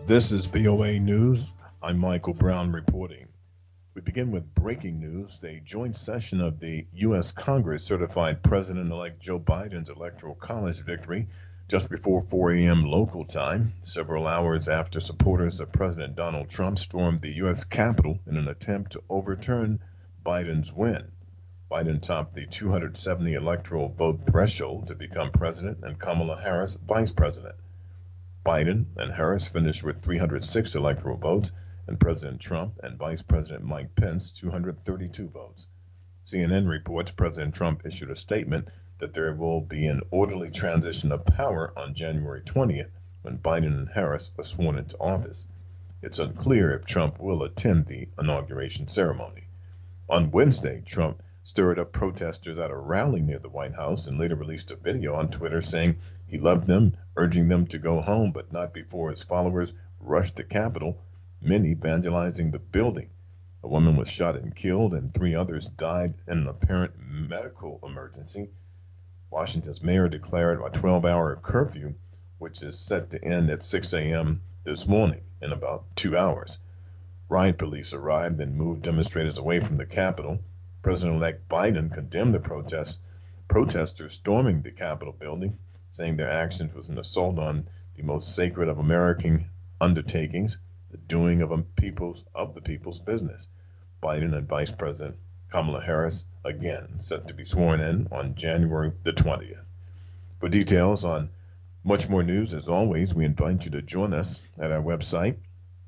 This is VOA News. I'm Michael Brown reporting. We begin with breaking news. The joint session of the U.S. Congress certified President-elect Joe Biden's Electoral College victory just before 4 a.m. local time, several hours after supporters of President Donald Trump stormed the U.S. Capitol in an attempt to overturn Biden's win. Biden topped the 270 electoral vote threshold to become president and Kamala Harris vice president. Biden and Harris finished with 306 electoral votes, and President Trump and Vice President Mike Pence 232 votes. CNN reports President Trump issued a statement that there will be an orderly transition of power on January 20th when Biden and Harris are sworn into office. It's unclear if Trump will attend the inauguration ceremony. On Wednesday, Trump stirred up protesters at a rally near the White House and later released a video on Twitter saying he loved them, urging them to go home, but not before his followers rushed the Capitol, many vandalizing the building. A woman was shot and killed, and 3 others died in an apparent medical emergency. Washington's mayor declared a 12-hour curfew, which is set to end at 6 a.m. this morning in about 2 hours. Riot police arrived and moved demonstrators away from the Capitol. President-elect Biden condemned the protesters storming the Capitol building, saying their actions was an assault on the most sacred of American undertakings, the doing of the people's business. Biden and Vice President Kamala Harris again set to be sworn in on January the 20th. For details on much more news, as always, we invite you to join us at our website.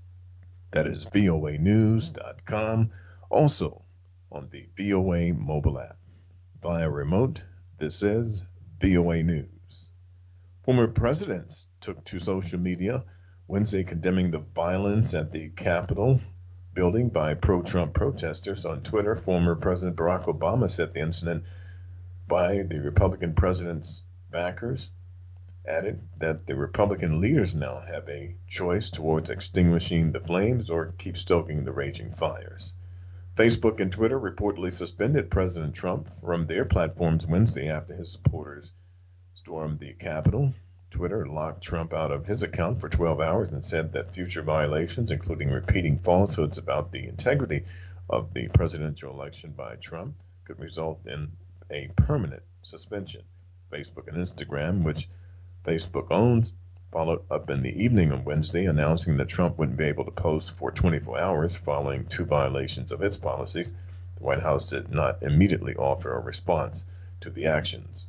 That is voanews.com. Also on the VOA mobile app. Via remote, this is VOA News. Former presidents took to social media Wednesday condemning the violence at the Capitol building by pro-Trump protesters. On Twitter, former President Barack Obama said the incident by the Republican president's backers added that the Republican leaders now have a choice towards extinguishing the flames or keep stoking the raging fires. Facebook and Twitter reportedly suspended President Trump from their platforms Wednesday after his supporters stormed the Capitol. Twitter locked Trump out of his account for 12 hours and said that future violations, including repeating falsehoods about the integrity of the presidential election by Trump, could result in a permanent suspension. Facebook and Instagram, which Facebook owns, followed up in the evening on Wednesday, announcing that Trump wouldn't be able to post for 24 hours following 2 violations of its policies. The White House did not immediately offer a response to the actions.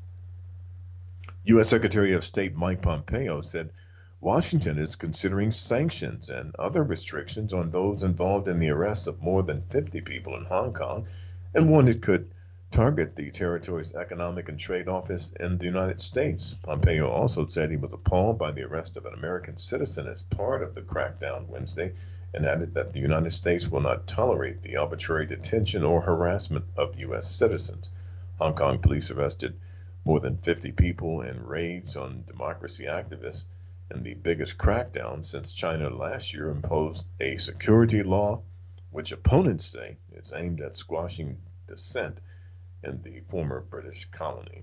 U.S. Secretary of State Mike Pompeo said Washington is considering sanctions and other restrictions on those involved in the arrest of more than 50 people in Hong Kong, and warned it could target the territory's economic and trade office in the United States. Pompeo also said he was appalled by the arrest of an American citizen as part of the crackdown Wednesday, and added that the United States will not tolerate the arbitrary detention or harassment of U.S. citizens. Hong Kong police arrested more than 50 people in raids on democracy activists in the biggest crackdown since China last year imposed a security law, which opponents say is aimed at squashing dissent in the former British colony.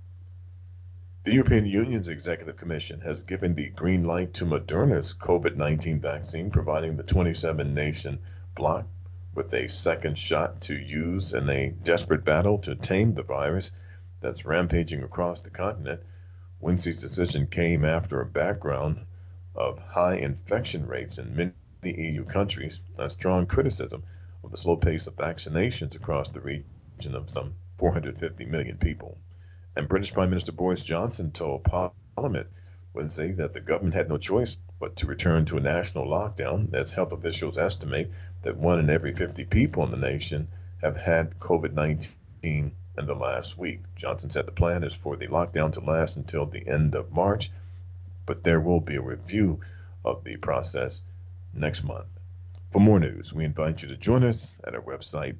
The European Union's Executive Commission has given the green light to Moderna's COVID-19 vaccine, providing the 27-nation bloc with a second shot to use in a desperate battle to tame the virus that's rampaging across the continent. Wednesday's decision came after a background of high infection rates in many EU countries and strong criticism of the slow pace of vaccinations across the region of some 450 million people. And British Prime Minister Boris Johnson told Parliament Wednesday that the government had no choice but to return to a national lockdown, as health officials estimate that 1 in every 50 people in the nation have had COVID-19 in the last week. Johnson said the plan is for the lockdown to last until the end of March, but there will be a review of the process next month. For more news, we invite you to join us at our website,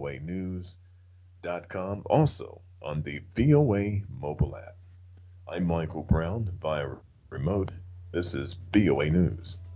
voanews.com, also on the VOA mobile app. I'm Michael Brown via remote. This is VOA News.